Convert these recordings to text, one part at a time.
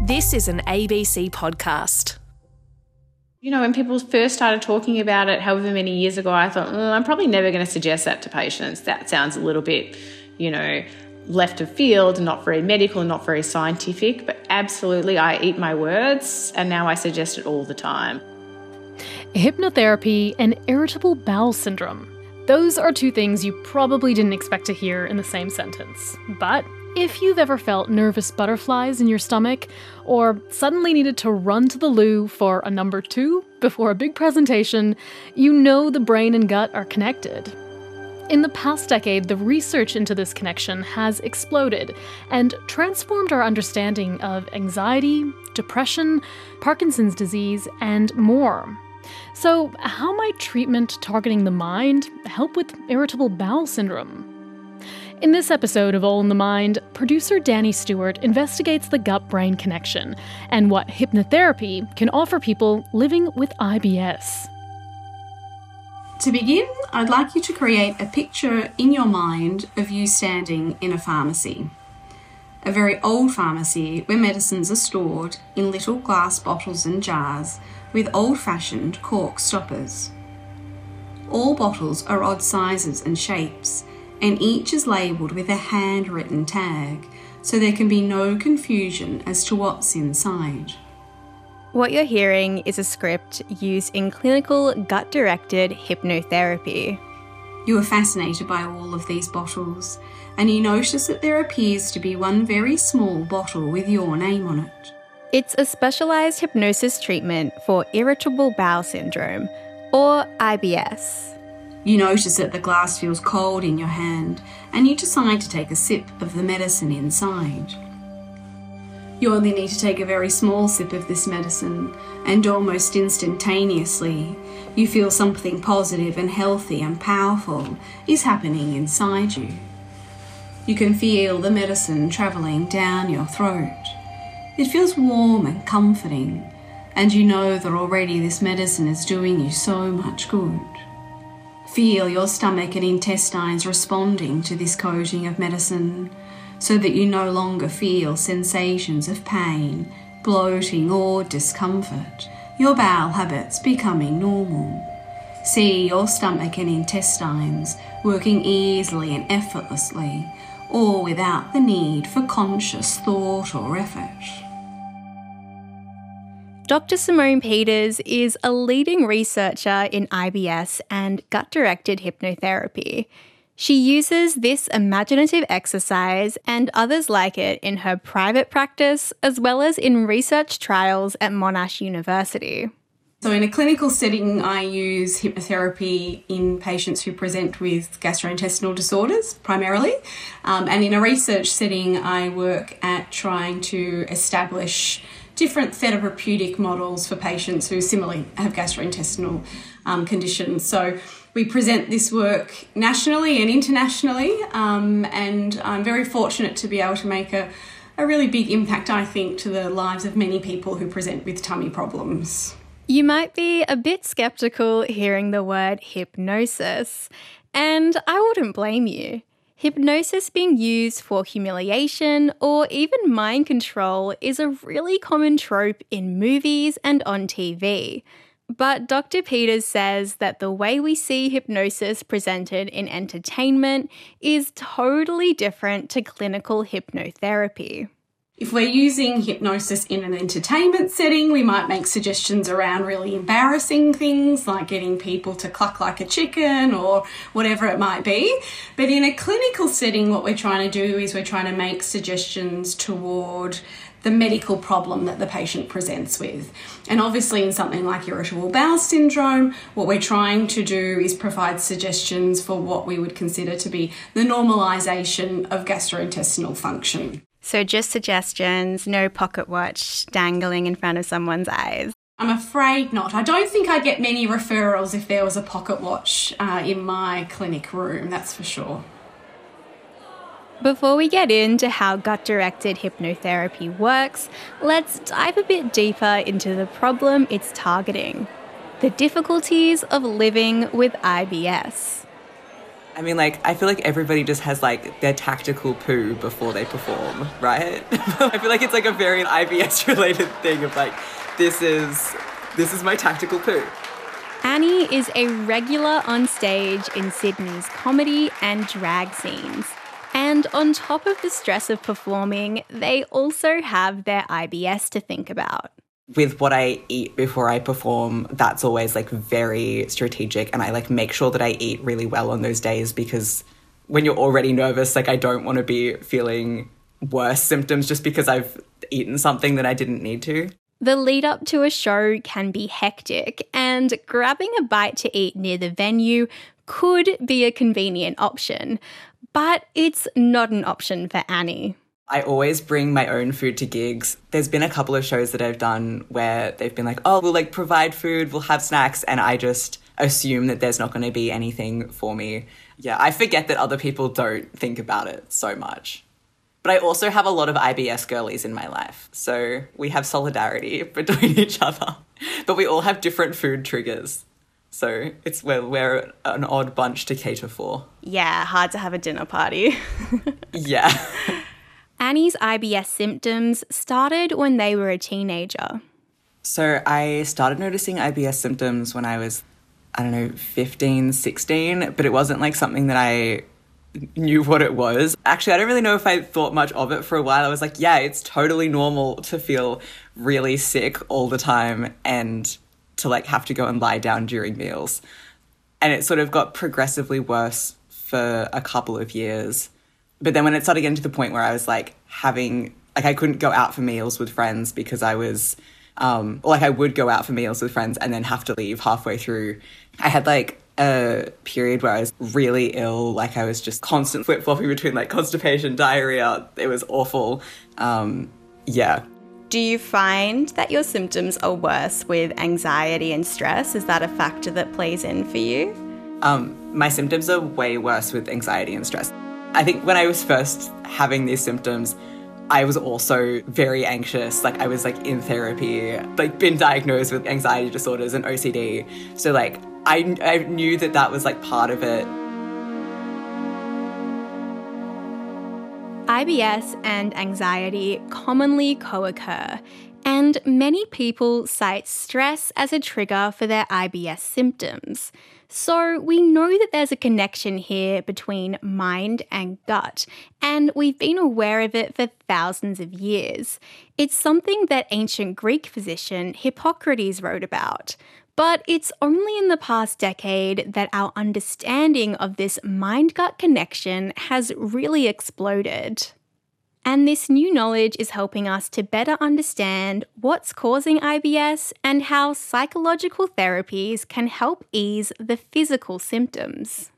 This is an ABC podcast. You know, when people first started talking about it however many years ago, I thought, I'm probably never going to suggest that to patients. That sounds a little bit, left of field, not very medical, not very scientific. But absolutely, I eat my words, and now I suggest it all the time. Hypnotherapy and irritable bowel syndrome. Those are two things you probably didn't expect to hear in the same sentence. But if you've ever felt nervous butterflies in your stomach, or suddenly needed to run to the loo for a number 2 before a big presentation, you know the brain and gut are connected. In the past decade, the research into this connection has exploded and transformed our understanding of anxiety, depression, Parkinson's disease, and more. So, how might treatment targeting the mind help with irritable bowel syndrome? In this episode of All in the Mind, producer Danny Stewart investigates the gut-brain connection and what hypnotherapy can offer people living with IBS. To begin, I'd like you to create a picture in your mind of you standing in a pharmacy. A very old pharmacy where medicines are stored in little glass bottles and jars with old-fashioned cork stoppers. All bottles are odd sizes and shapes, and each is labelled with a handwritten tag, so there can be no confusion as to what's inside. What you're hearing is a script used in clinical gut-directed hypnotherapy. You are fascinated by all of these bottles, and you notice that there appears to be one very small bottle with your name on it. It's a specialised hypnosis treatment for irritable bowel syndrome, or IBS. You notice that the glass feels cold in your hand, and you decide to take a sip of the medicine inside. You only need to take a very small sip of this medicine, and almost instantaneously, you feel something positive and healthy and powerful is happening inside you. You can feel the medicine travelling down your throat. It feels warm and comforting, and you know that already this medicine is doing you so much good. Feel your stomach and intestines responding to this coating of medicine so that you no longer feel sensations of pain, bloating or discomfort, your bowel habits becoming normal. See your stomach and intestines working easily and effortlessly, all without the need for conscious thought or effort. Dr. Simone Peters is a leading researcher in IBS and gut-directed hypnotherapy. She uses this imaginative exercise and others like it in her private practice, as well as in research trials at Monash University. So in a clinical setting, I use hypnotherapy in patients who present with gastrointestinal disorders primarily. And in a research setting, I work at trying to establish different therapeutic models for patients who similarly have gastrointestinal conditions. So we present this work nationally and internationally, and I'm very fortunate to be able to make a really big impact, I think, to the lives of many people who present with tummy problems. You might be a bit skeptical hearing the word hypnosis, and I wouldn't blame you. Hypnosis being used for humiliation or even mind control is a really common trope in movies and on TV. But Dr. Peters says that the way we see hypnosis presented in entertainment is totally different to clinical hypnotherapy. If we're using hypnosis in an entertainment setting, we might make suggestions around really embarrassing things like getting people to cluck like a chicken or whatever it might be. But in a clinical setting, what we're trying to do is we're trying to make suggestions toward the medical problem that the patient presents with. And obviously in something like irritable bowel syndrome, what we're trying to do is provide suggestions for what we would consider to be the normalisation of gastrointestinal function. So just suggestions, no pocket watch dangling in front of someone's eyes. I'm afraid not. I don't think I'd get many referrals if there was a pocket watch in my clinic room, that's for sure. Before we get into how gut-directed hypnotherapy works, let's dive a bit deeper into the problem it's targeting: the difficulties of living with IBS. I mean, like, I feel like everybody just has, like, their tactical poo before they perform, right? I feel like it's, like, a very IBS-related thing of, like, this is my tactical poo. Annie is a regular on stage in Sydney's comedy and drag scenes. And on top of the stress of performing, they also have their IBS to think about. With what I eat before I perform, that's always like very strategic, and I like make sure that I eat really well on those days, because when you're already nervous, like I don't want to be feeling worse symptoms just because I've eaten something that I didn't need to. The lead up to a show can be hectic, and grabbing a bite to eat near the venue could be a convenient option, but it's not an option for Annie. I always bring my own food to gigs. There's been a couple of shows that I've done where they've been like, oh, we'll like provide food, we'll have snacks, and I just assume that there's not going to be anything for me. Yeah, I forget that other people don't think about it so much. But I also have a lot of IBS girlies in my life, so we have solidarity between each other. But we all have different food triggers. So we're an odd bunch to cater for. Yeah, hard to have a dinner party. Yeah. Annie's IBS symptoms started when they were a teenager. So I started noticing IBS symptoms when I was, 15, 16, but it wasn't like something that I knew what it was. Actually, I don't really know if I thought much of it for a while. I was like, yeah, it's totally normal to feel really sick all the time and to like have to go and lie down during meals. And it sort of got progressively worse for a couple of years. But then when it started getting to the point where I was like I couldn't go out for meals with friends because I was, I would go out for meals with friends and then have to leave halfway through. I had like a period where I was really ill, like I was just constant flip-flopping between like constipation, diarrhea. It was awful. Yeah. Do you find that your symptoms are worse with anxiety and stress? Is that a factor that plays in for you? My symptoms are way worse with anxiety and stress. I think when I was first having these symptoms, I was also very anxious. Like I was like in therapy, like been diagnosed with anxiety disorders and OCD. So like I knew that was like part of it. IBS and anxiety commonly co-occur, and many people cite stress as a trigger for their IBS symptoms. So we know that there's a connection here between mind and gut, and we've been aware of it for thousands of years. It's something that ancient Greek physician Hippocrates wrote about. But it's only in the past decade that our understanding of this mind-gut connection has really exploded. And this new knowledge is helping us to better understand what's causing IBS and how psychological therapies can help ease the physical symptoms.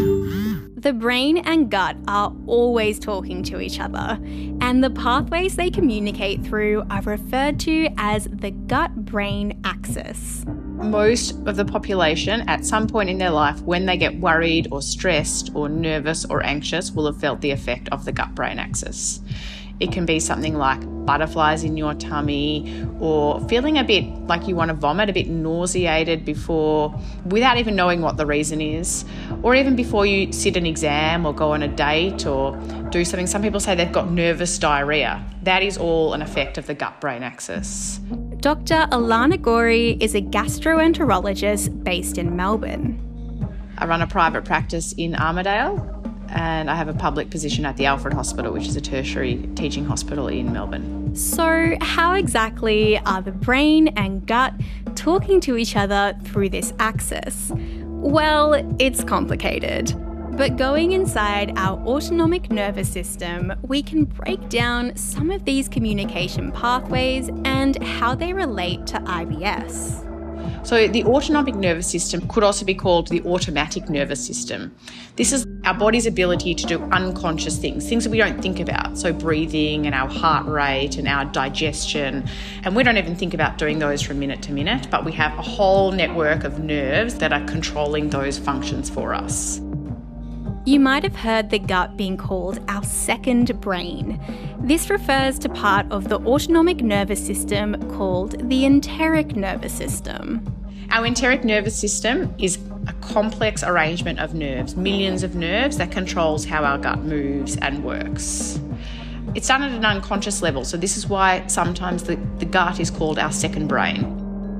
The brain and gut are always talking to each other, and the pathways they communicate through are referred to as the gut-brain axis. Most of the population at some point in their life, when they get worried or stressed or nervous or anxious, will have felt the effect of the gut-brain axis. It can be something like butterflies in your tummy, or feeling a bit like you want to vomit, a bit nauseated without even knowing what the reason is, or even before you sit an exam or go on a date or do something. Some people say they've got nervous diarrhea. That is all an effect of the gut-brain axis. Dr. Alana Gorey is a gastroenterologist based in Melbourne. I run a private practice in Armidale, and I have a public position at the Alfred Hospital, which is a tertiary teaching hospital in Melbourne. So how exactly are the brain and gut talking to each other through this axis? Well, it's complicated. But going inside our autonomic nervous system, we can break down some of these communication pathways and how they relate to IBS. So the autonomic nervous system could also be called the automatic nervous system. This is our body's ability to do unconscious things that we don't think about. So breathing and our heart rate and our digestion. And we don't even think about doing those from minute to minute, but we have a whole network of nerves that are controlling those functions for us. You might have heard the gut being called our second brain. This refers to part of the autonomic nervous system called the enteric nervous system. Our enteric nervous system is a complex arrangement of nerves, millions of nerves that controls how our gut moves and works. It's done at an unconscious level, so this is why sometimes the gut is called our second brain.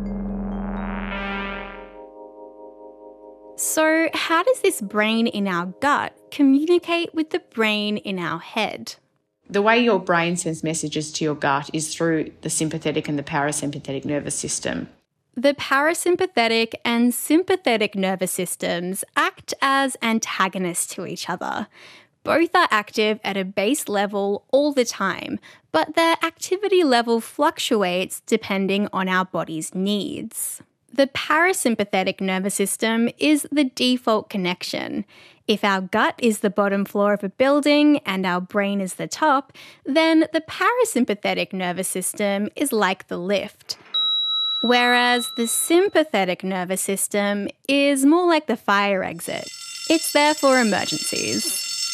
So, how does this brain in our gut communicate with the brain in our head? The way your brain sends messages to your gut is through the sympathetic and the parasympathetic nervous system. The parasympathetic and sympathetic nervous systems act as antagonists to each other. Both are active at a base level all the time, but their activity level fluctuates depending on our body's needs. The parasympathetic nervous system is the default connection. If our gut is the bottom floor of a building and our brain is the top, then the parasympathetic nervous system is like the lift. Whereas the sympathetic nervous system is more like the fire exit. It's there for emergencies.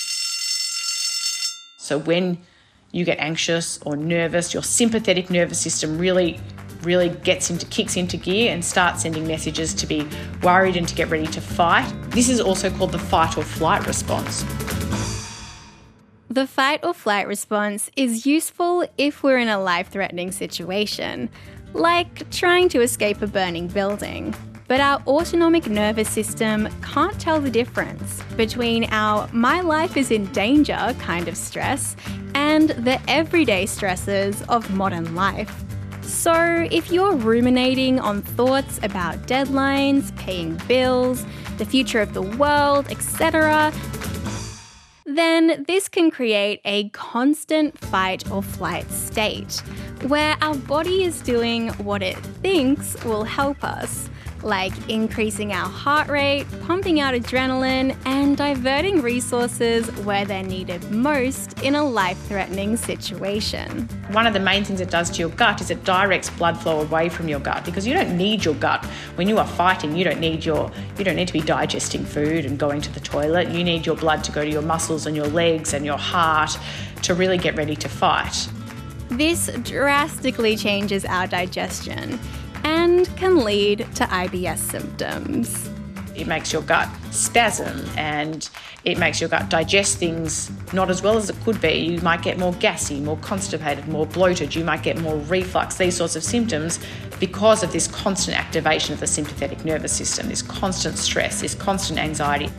So when you get anxious or nervous, your sympathetic nervous system really kicks into gear and starts sending messages to be worried and to get ready to fight. This is also called the fight or flight response. The fight or flight response is useful if we're in a life-threatening situation, like trying to escape a burning building. But our autonomic nervous system can't tell the difference between our "my life is in danger" kind of stress and the everyday stresses of modern life. So if you're ruminating on thoughts about deadlines, paying bills, the future of the world, etc., then this can create a constant fight or flight state, where our body is doing what it thinks will help us, like increasing our heart rate, pumping out adrenaline, and diverting resources where they're needed most in a life-threatening situation. One of the main things it does to your gut is it directs blood flow away from your gut, because you don't need your gut. When you are fighting, you don't need to be digesting food and going to the toilet. You need your blood to go to your muscles and your legs and your heart to really get ready to fight. This drastically changes our digestion and can lead to IBS symptoms. It makes your gut spasm and it makes your gut digest things not as well as it could be. You might get more gassy, more constipated, more bloated. You might get more reflux, these sorts of symptoms because of this constant activation of the sympathetic nervous system, this constant stress, this constant anxiety.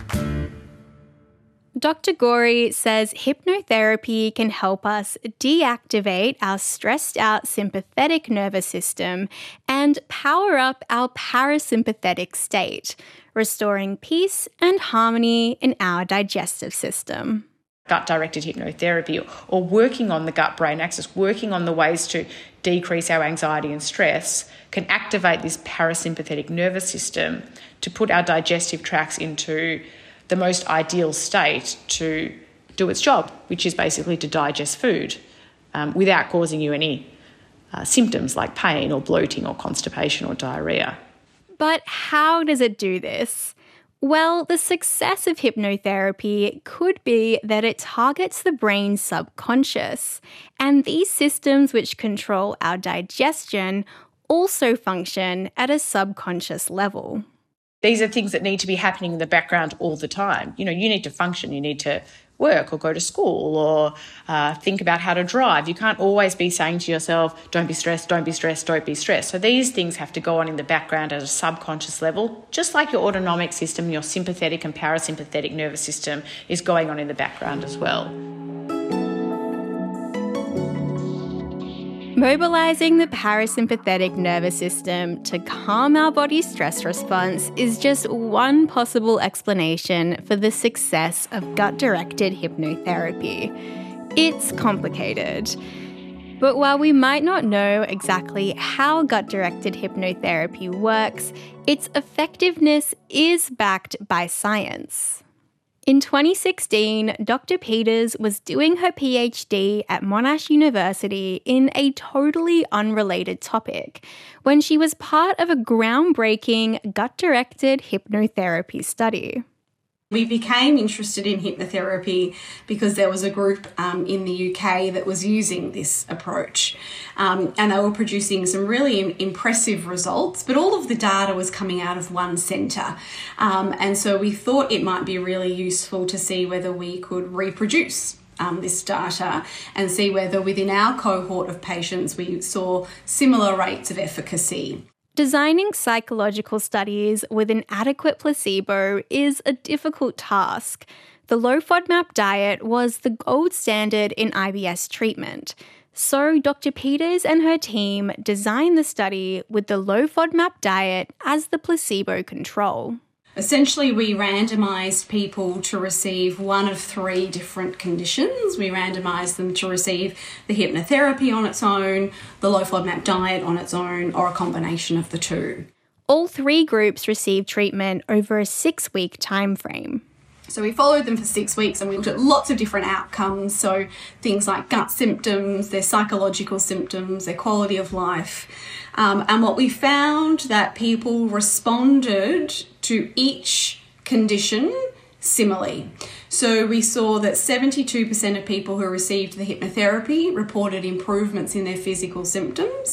Dr. Gorey says hypnotherapy can help us deactivate our stressed out sympathetic nervous system and power up our parasympathetic state, restoring peace and harmony in our digestive system. Gut-directed hypnotherapy, or working on the gut-brain axis, working on the ways to decrease our anxiety and stress, can activate this parasympathetic nervous system to put our digestive tracts into the most ideal state to do its job, which is basically to digest food without causing you any symptoms like pain or bloating or constipation or diarrhea. But how does it do this? Well, the success of hypnotherapy could be that it targets the brain's subconscious, and these systems which control our digestion also function at a subconscious level. These are things that need to be happening in the background all the time. You need to function, you need to work or go to school or think about how to drive. You can't always be saying to yourself, don't be stressed, don't be stressed, don't be stressed. So these things have to go on in the background at a subconscious level, just like your autonomic system, your sympathetic and parasympathetic nervous system is going on in the background as well. Mobilizing the parasympathetic nervous system to calm our body's stress response is just one possible explanation for the success of gut-directed hypnotherapy. It's complicated. But while we might not know exactly how gut-directed hypnotherapy works, its effectiveness is backed by science. In 2016, Dr. Peters was doing her PhD at Monash University in a totally unrelated topic when she was part of a groundbreaking gut-directed hypnotherapy study. We became interested in hypnotherapy because there was a group in the UK that was using this approach, and they were producing some really impressive results, but all of the data was coming out of one centre. And so we thought it might be really useful to see whether we could reproduce this data and see whether within our cohort of patients we saw similar rates of efficacy. Designing psychological studies with an adequate placebo is a difficult task. The low FODMAP diet was the gold standard in IBS treatment. So Dr. Peters and her team designed the study with the low FODMAP diet as the placebo control. Essentially, we randomised people to receive one of three different conditions. We randomised them to receive the hypnotherapy on its own, the low FODMAP diet on its own, or a combination of the two. All three groups received treatment over a 6-week time frame. So we followed them for 6 weeks and we looked at lots of different outcomes. So things like gut symptoms, their psychological symptoms, their quality of life. And what we found that people responded to each condition similarly. So we saw that 72% of people who received the hypnotherapy reported improvements in their physical symptoms.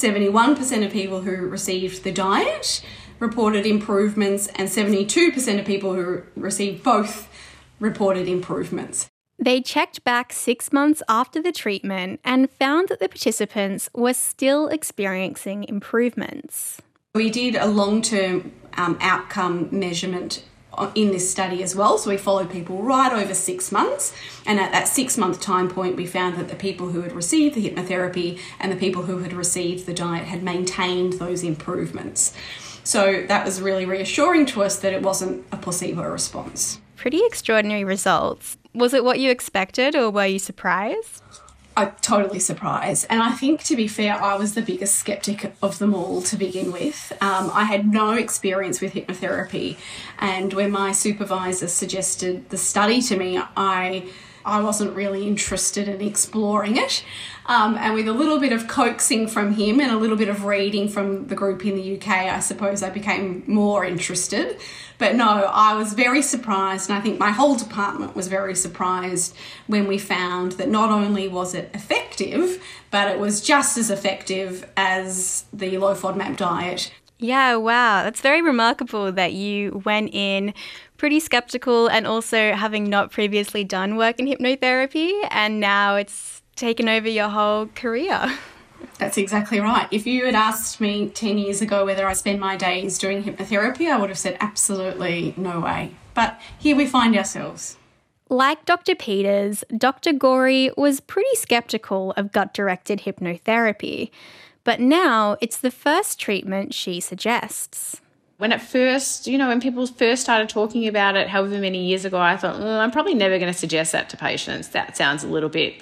71% of people who received the diet reported improvements, and 72% of people who received both reported improvements. They checked back 6 months after the treatment and found that the participants were still experiencing improvements. We did a long-term outcome measurement in this study as well. So we followed people right over 6 months. And at that 6-month time point, we found that the people who had received the hypnotherapy and the people who had received the diet had maintained those improvements. So that was really reassuring to us that it wasn't a placebo response. Pretty extraordinary results. Was it what you expected or were you surprised? I'm totally surprised. And I think, to be fair, I was the biggest skeptic of them all to begin with. I had no experience with hypnotherapy. And when my supervisor suggested the study to me, I wasn't really interested in exploring it. And with a little bit of coaxing from him and a little bit of reading from the group in the UK, I suppose I became more interested. But no, I was very surprised, and I think my whole department was very surprised when we found that not only was it effective, but it was just as effective as the low FODMAP diet. Yeah, wow. That's very remarkable that you went in pretty skeptical and also having not previously done work in hypnotherapy, and now it's taken over your whole career. That's exactly right. If you had asked me 10 years ago whether I spend my days doing hypnotherapy, I would have said absolutely no way. But here we find ourselves. Like Dr. Peters, Dr. Gorey was pretty skeptical of gut-directed hypnotherapy, but now it's the first treatment she suggests. When people first started talking about it, however many years ago, I thought, I'm probably never going to suggest that to patients. That sounds a little bit,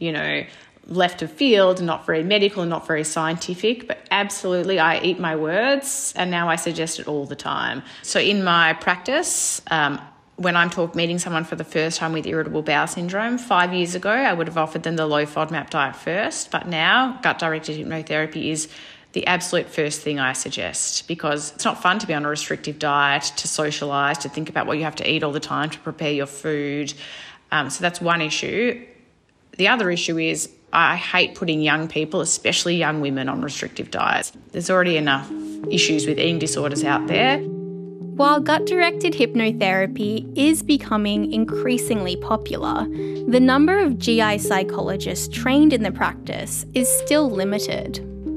left of field, not very medical, not very scientific, but absolutely I eat my words, and now I suggest it all the time. So in my practice, when I'm meeting someone for the first time with irritable bowel syndrome, 5 years ago, I would have offered them the low FODMAP diet first, but now gut-directed hypnotherapy is the absolute first thing I suggest, because it's not fun to be on a restrictive diet, to socialise, to think about what you have to eat all the time, to prepare your food. So that's one issue. The other issue is I hate putting young people, especially young women, on restrictive diets. There's already enough issues with eating disorders out there. While gut-directed hypnotherapy is becoming increasingly popular, the number of GI psychologists trained in the practice is still limited.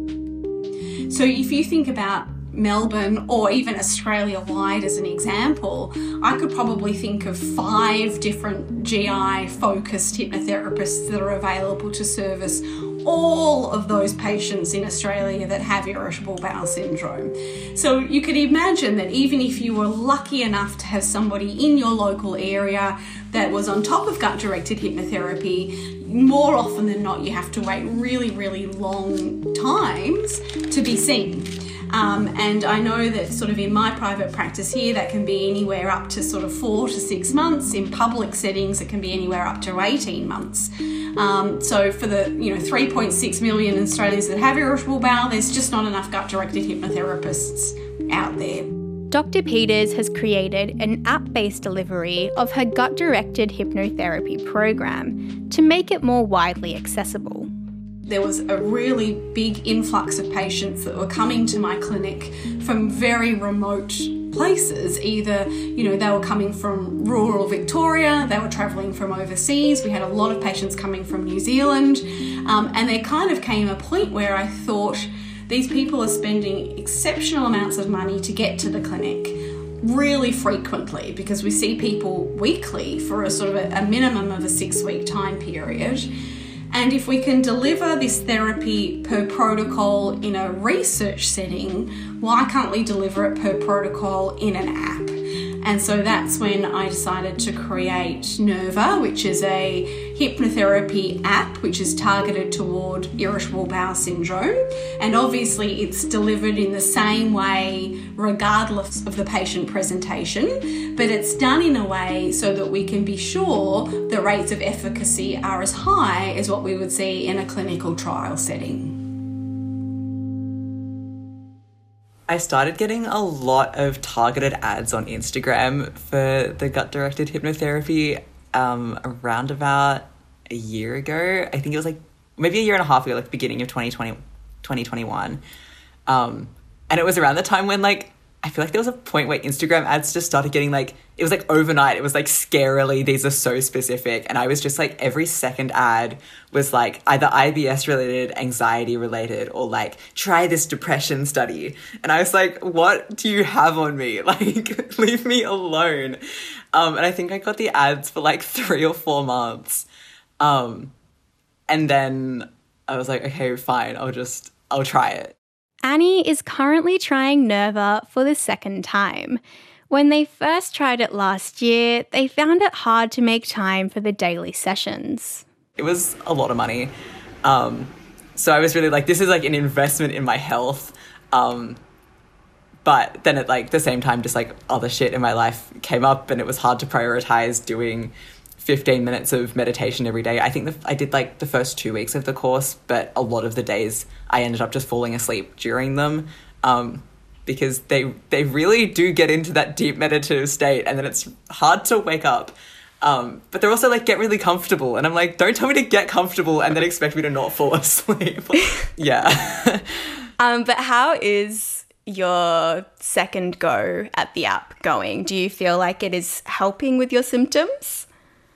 So if you think about Melbourne or even Australia-wide as an example, I could probably think of 5 different GI-focused hypnotherapists that are available to service all of those patients in Australia that have irritable bowel syndrome. So you could imagine that even if you were lucky enough to have somebody in your local area that was on top of gut-directed hypnotherapy, more often than not you have to wait really, really long times to be seen. And I know that sort of in my private practice here, that can be anywhere up to sort of 4 to 6 months. In public settings, it can be anywhere up to 18 months. So for the 3.6 million Australians that have irritable bowel, there's just not enough gut-directed hypnotherapists out there. Dr. Peters has created an app-based delivery of her gut-directed hypnotherapy program to make it more widely accessible. There was a really big influx of patients that were coming to my clinic from very remote places. Either, they were coming from rural Victoria, they were travelling from overseas. We had a lot of patients coming from New Zealand. And there kind of came a point where I thought, these people are spending exceptional amounts of money to get to the clinic really frequently, because we see people weekly for a sort of a minimum of a 6-week time period. And if we can deliver this therapy per protocol in a research setting, why can't we deliver it per protocol in an app? And so that's when I decided to create Nerva, which is a hypnotherapy app which is targeted toward irritable bowel syndrome. And obviously it's delivered in the same way regardless of the patient presentation, but it's done in a way so that we can be sure the rates of efficacy are as high as what we would see in a clinical trial setting. I started getting a lot of targeted ads on Instagram for the gut-directed hypnotherapy around about a year ago. I think it was maybe a year and a half ago, beginning of 2021. And it was around the time when I feel like there was a point where Instagram ads just started getting it was overnight. It was scarily, these are so specific. And I was just every second ad was either IBS related, anxiety related, or try this depression study. And I was what do you have on me? Leave me alone. And I think I got the ads for 3 or 4 months. And then I was okay, fine, I'll try it. Annie is currently trying Nerva for the second time. When they first tried it last year, they found it hard to make time for the daily sessions. It was a lot of money. So I was really this is an investment in my health. But then at the same time, just other shit in my life came up, and it was hard to prioritize doing 15 minutes of meditation every day. I think I did the first 2 weeks of the course, but a lot of the days I ended up just falling asleep during them, because they really do get into that deep meditative state, and then it's hard to wake up. But they're also get really comfortable, and I'm don't tell me to get comfortable and then expect me to not fall asleep. Yeah. But how is your second go at the app going? Do you feel like it is helping with your symptoms?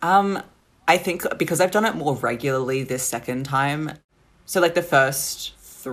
I think because I've done it more regularly this second time, so the first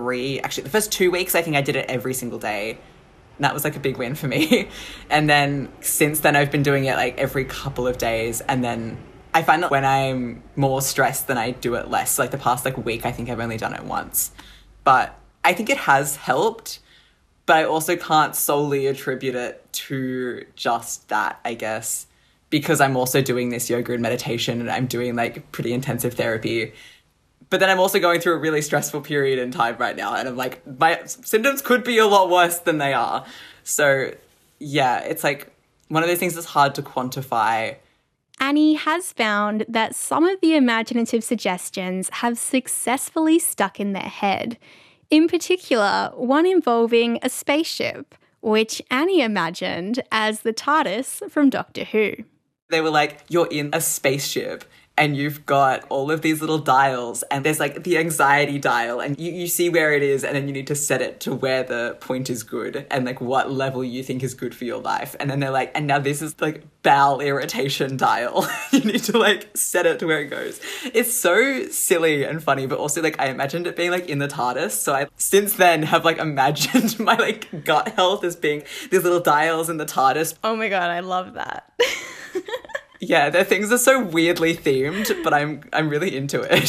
2 weeks, I think I did it every single day. And that was a big win for me. And then since then I've been doing it every couple of days. And then I find that when I'm more stressed, then I do it less. The past week, I think I've only done it once. But I think it has helped, but I also can't solely attribute it to just that, I guess, because I'm also doing this yoga and meditation, and I'm doing pretty intensive therapy. But then I'm also going through a really stressful period in time right now, and I'm my symptoms could be a lot worse than they are. So yeah, it's one of those things that's hard to quantify. Annie has found that some of the imaginative suggestions have successfully stuck in their head. In particular, one involving a spaceship, which Annie imagined as the TARDIS from Doctor Who. They were you're in a spaceship and you've got all of these little dials, and there's the anxiety dial, and you see where it is, and then you need to set it to where the point is good and what level you think is good for your life. And then they're and now this is bowel irritation dial. You need to set it to where it goes. It's so silly and funny, but also I imagined it being in the TARDIS. So I since then have imagined my gut health as being these little dials in the TARDIS. Oh my God, I love that. Yeah, their things are so weirdly themed, but I'm really into it.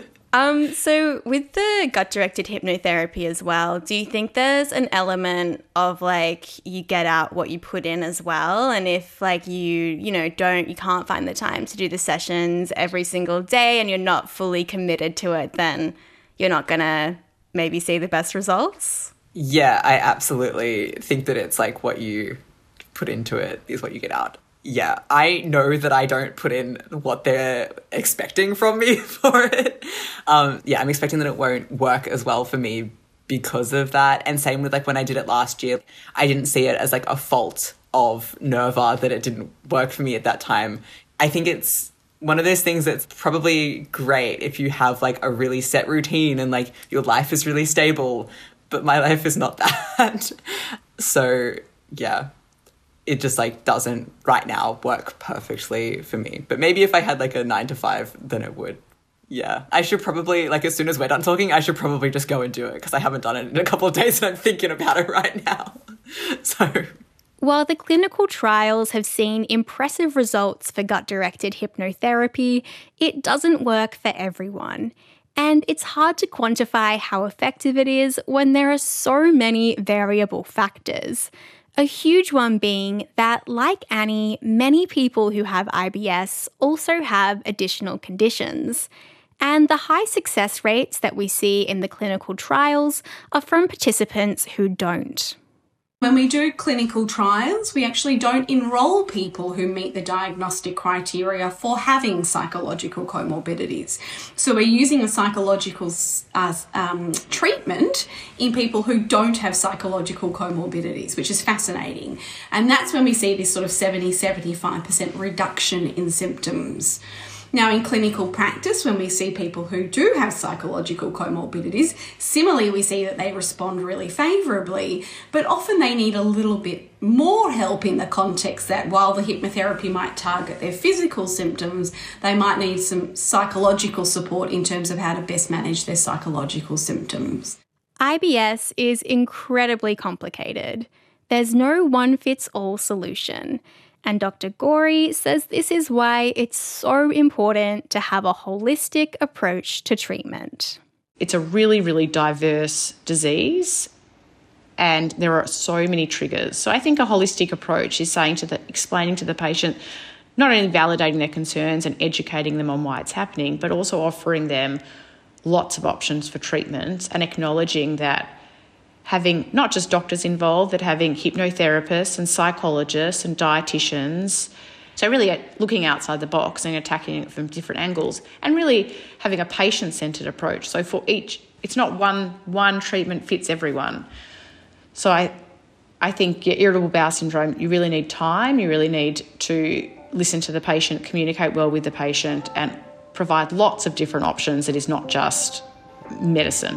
So with the gut-directed hypnotherapy as well, do you think there's an element of you get out what you put in as well? And if you can't find the time to do the sessions every single day and you're not fully committed to it, then you're not gonna maybe see the best results? Yeah, I absolutely think that it's what you put into it is what you get out. Yeah, I know that I don't put in what they're expecting from me for it. I'm expecting that it won't work as well for me because of that. And same with like when I did it last year, I didn't see it as like a fault of Nerva that it didn't work for me at that time. I think it's one of those things that's probably great if you have like a really set routine and like your life is really stable, but my life is not that. So yeah, it just like doesn't right now work perfectly for me. But maybe if I had like a 9 to 5, then it would. Yeah, I should probably, like, as soon as we're done talking, I should probably just go and do it because I haven't done it in a couple of days and I'm thinking about it right now. So while the clinical trials have seen impressive results for gut-directed hypnotherapy, it doesn't work for everyone. And it's hard to quantify how effective it is when there are so many variable factors. A huge one being that, like Annie, many people who have IBS also have additional conditions. And the high success rates that we see in the clinical trials are from participants who don't. When we do clinical trials, we actually don't enrol people who meet the diagnostic criteria for having psychological comorbidities. So we're using a psychological treatment in people who don't have psychological comorbidities, which is fascinating. And that's when we see this sort of 70-75% reduction in symptoms. Now, in clinical practice, when we see people who do have psychological comorbidities, similarly, we see that they respond really favourably, but often they need a little bit more help in the context that while the hypnotherapy might target their physical symptoms, they might need some psychological support in terms of how to best manage their psychological symptoms. IBS is incredibly complicated. There's no one-fits-all solution. And Dr. Gorey says this is why it's so important to have a holistic approach to treatment. It's a really, really diverse disease and there are so many triggers. So I think a holistic approach is explaining to the patient, not only validating their concerns and educating them on why it's happening, but also offering them lots of options for treatment and acknowledging that having not just doctors involved, but having hypnotherapists and psychologists and dietitians. So really looking outside the box and attacking it from different angles and really having a patient-centred approach. So for each, it's not one treatment fits everyone. So I think irritable bowel syndrome, you really need time, you really need to listen to the patient, communicate well with the patient and provide lots of different options that is not just medicine.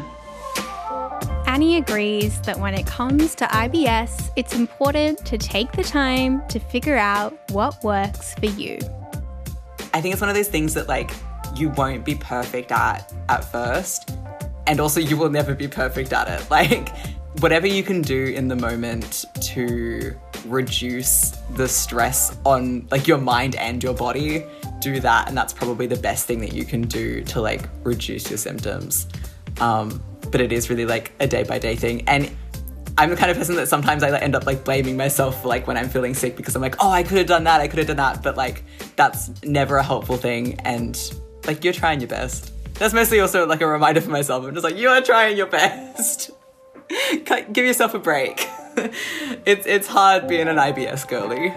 Annie agrees that when it comes to IBS, it's important to take the time to figure out what works for you. I think it's one of those things that like you won't be perfect at first, and also you will never be perfect at it. Like whatever you can do in the moment to reduce the stress on like your mind and your body, do that, and that's probably the best thing that you can do to like reduce your symptoms. But it is really like a day-by-day thing. And I'm the kind of person that sometimes I end up like blaming myself for like when I'm feeling sick because I'm like, oh, I could have done that. But like that's never a helpful thing. And like you're trying your best. That's mostly also like a reminder for myself. I'm just like, you are trying your best. Give yourself a break. It's hard being an IBS girly.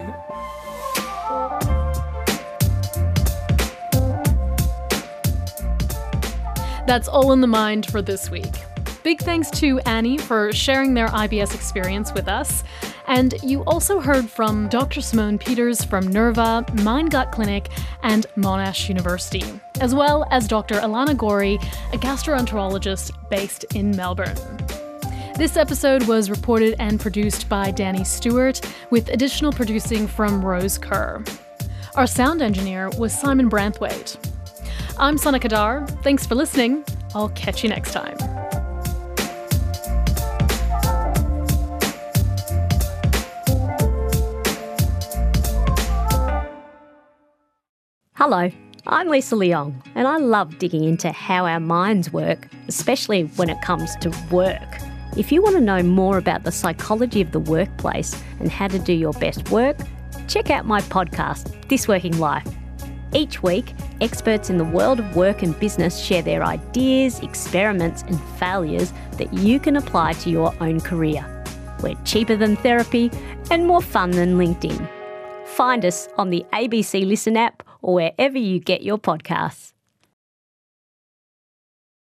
That's all in the mind for this week. Big thanks to Annie for sharing their IBS experience with us. And you also heard from Dr. Simone Peters from Nerva, Mind Gut Clinic, and Monash University, as well as Dr. Ilana Gorey, a gastroenterologist based in Melbourne. This episode was reported and produced by Danny Stewart, with additional producing from Rose Kerr. Our sound engineer was Simon Branthwaite. I'm Sana Kadar. Thanks for listening. I'll catch you next time. Hello, I'm Lisa Leong, and I love digging into how our minds work, especially when it comes to work. If you want to know more about the psychology of the workplace and how to do your best work, check out my podcast, This Working Life. Each week, experts in the world of work and business share their ideas, experiments, and failures that you can apply to your own career. We're cheaper than therapy and more fun than LinkedIn. Find us on the ABC Listen app or wherever you get your podcasts.